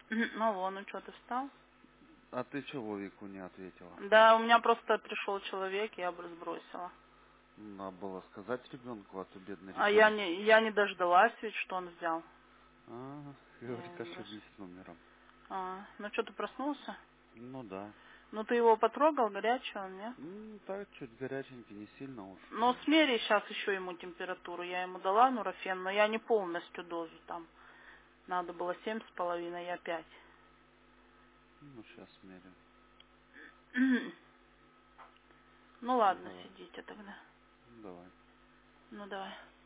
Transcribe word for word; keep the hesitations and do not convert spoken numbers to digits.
Ну вон, ну что, ты встал? А ты чего Вику не ответила? Да, у меня просто пришел человек, я бы сбросила. Надо было сказать ребенку, а то бедный А я ребенок. не, я не дождалась ведь, что он взял. А, Я говорит, не брос- ошиблись номером. А, ну что, ты проснулся? Ну да. Ну ты его потрогал, горячий он, нет? Ну, так, чуть горяченький, не сильно уж. Ну, смери сейчас еще ему температуру. Я ему дала нурофен, но я не полностью дозу там. Надо было семь с половиной, я пять. Ну, сейчас смерю. Ну ладно, Давай, сидите тогда. давай. Ну давай.